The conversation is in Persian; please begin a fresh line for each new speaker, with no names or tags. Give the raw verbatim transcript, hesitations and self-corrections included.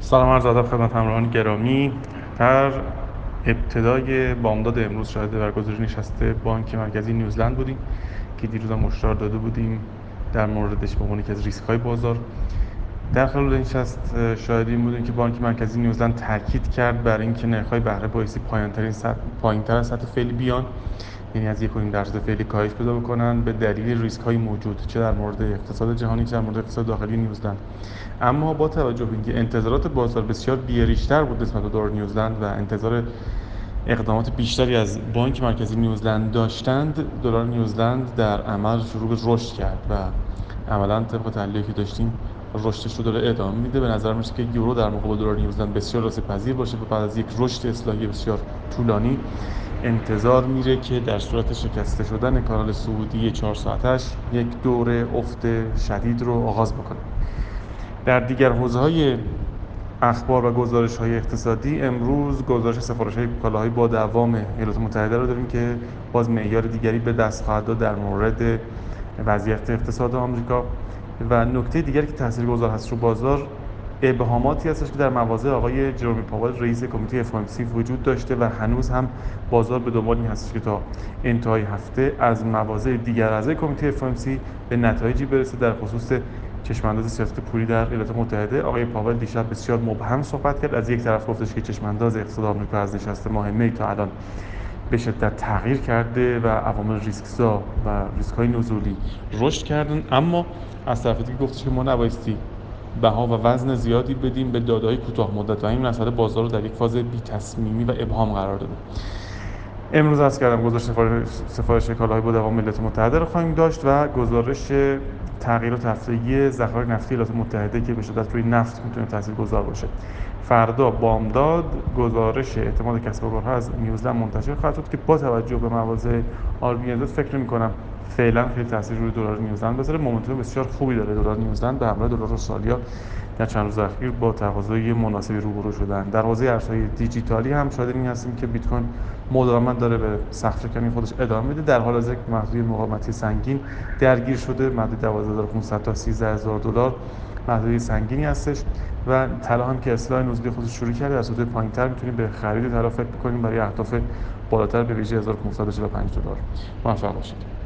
سلام عرض ادب خدمت همراهان گرامی. در ابتدای بامداد امروز شاهد برگزاری نشست بانک مرکزی نیوزلند بودیم که دیروز هم هشدار داده بودیم در موردش به عنوان یکی از ریسک‌های بازار. در خلال این نشست شاهد این بودیم که بانک مرکزی نیوزلند تاکید کرد بر اینکه نرخ‌های بهره بایستی پایین‌ترین سطح پایین‌تر از سطح فعلی بیان، یعنی از یک و نیم درصد فعلی کاهش پیدا بکنن به دلیل ریسک‌های موجود چه در مورد اقتصاد جهانی چه در مورد اقتصاد داخلی نیوزلند. اما با توجه به اینکه انتظارات بازار بسیار بی‌ریش‌تر بود نسبت به دلار نیوزلند و انتظار اقدامات بیشتری از بانک مرکزی نیوزلند داشتند، دلار نیوزلند در عمل شروع به رشد کرد و عملاً طبق تحلیلی که داشتیم رشدش رو داره ادامه میده. به نظر میاد که یورو در مقابل دلار نیوزلند بسیار آسیب‌پذیر باشه و بعد از یک رشد اصلاحی بسیار طولانی انتظار میره که در صورت شکسته شدن کانال صعودی چهار ساعتش یک دوره افت شدید رو آغاز بکنه. در دیگر حوزه‌های اخبار و گزارش‌های اقتصادی امروز گزارش سفارش‌های کالاهای با دوام ایالات متحده رو داریم که باز معیار دیگری به دست خواهد داد در مورد وضعیت اقتصاد آمریکا. و نکته دیگری که تاثیرگذار هست رو بازار ابهاماتی هستش که در مواضع آقای جرومی پاول رئیس کمیته اف او ام سی وجود داشته و هنوز هم بازار به دنبال این هستش که تا انتهای هفته از مواضع دیگر اعضای کمیته اف او ام سی به نتایجی برسه در خصوص چشمانداز سیاست پولی در ایالات متحده. آقای پاول دیشب بسیار مبهم صحبت کرد. از یک طرف گفتش که چشمانداز اقتصاد آمریکا از نشست ماه می تا الان به شدت تغییر کرده و عوامل ریسک‌زا و ریسک‌های نزولی رشد کردن، اما از طرف دیگه گفتش که ما نبایستی بها و وزن زیادی بدیم به داده‌های کوتاه مدت و این مسئله بازار رو در یک فاز بی‌تصمیمی و ابهام قرار داده. امروز عرض کردم گزارش سفارش سفارش کالاهای با دوام ایالات متحده رو خواهیم داشت و گزارش تغییرات هفتگی ذخایر نفتی ایالات متحده که به شدت روی نفت میتونه تاثیرگذار باشه. فردا بامداد گزارش اعتماد کسب و کارها از نیوزلند منتشر خواهد شد که با توجه به مواضع آر بی ای فکر می‌کنم فعلا خیلی تاثیر روی دلار نیوزلند بذاره. مومنتوم بسیار خوبی داره دلار نیوزلند به همراه دلار استرالیا در چند روز اخیر با تقاضای مناسبی روبرو شدن. در حوزه ارزهای دیجیتالی هم شاهد این هستیم که بیت کوین مداوما داره به سقف شکنی خودش ادامه میده. در حال حاضر محدوده مقاومتی سنگین درگیر شده، محدوده دوازده هزار و پانصد تا سیزده هزار دلار محدوده سنگینی هستش و طلا هم که اصلاح نزولی خودش شروع کرده در سطوح پایین‌تر میتونیم به خرید طلا فکر بکنیم برای اهداف بالاتر به ویژه هزار و پانصد و چهل و پنج دلار. موفق باشید.